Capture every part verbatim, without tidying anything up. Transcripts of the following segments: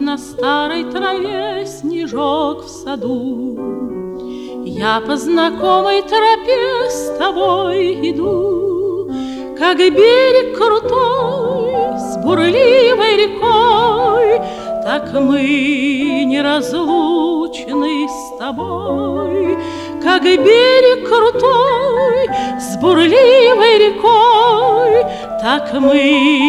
на старой траве снежок в саду. Я по знакомой тропе с тобой иду, как берег крутой с бурливой рекой, так мы неразлучны с тобой. Как берег крутой с бурливой рекой, так мы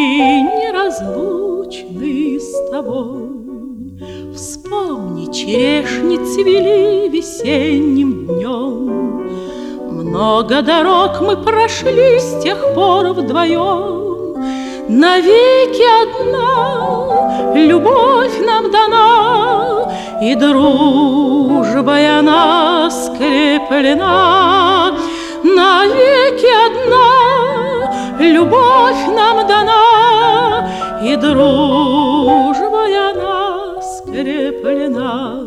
неразлучны с тобой. Вспомни, черешни цвели весенним днем, много дорог мы прошли с тех пор вдвоем. Навеки одна любовь нам дана, и дружбой она скреплена. Навеки одна любовь нам дана, и дружбой она скреплена.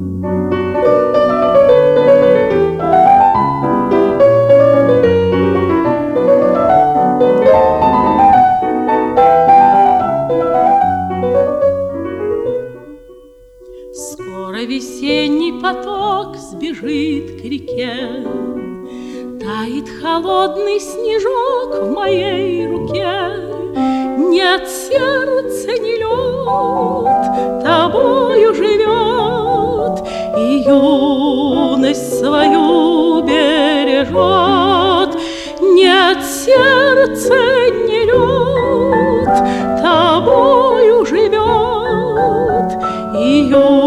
Скоро весенний поток сбежит к реке, тает холодный снежок в моей руке. Нет, сердце не лед, тобою живет, и юность свою бережет. Нет, сердце не лед, тобою живет, и юность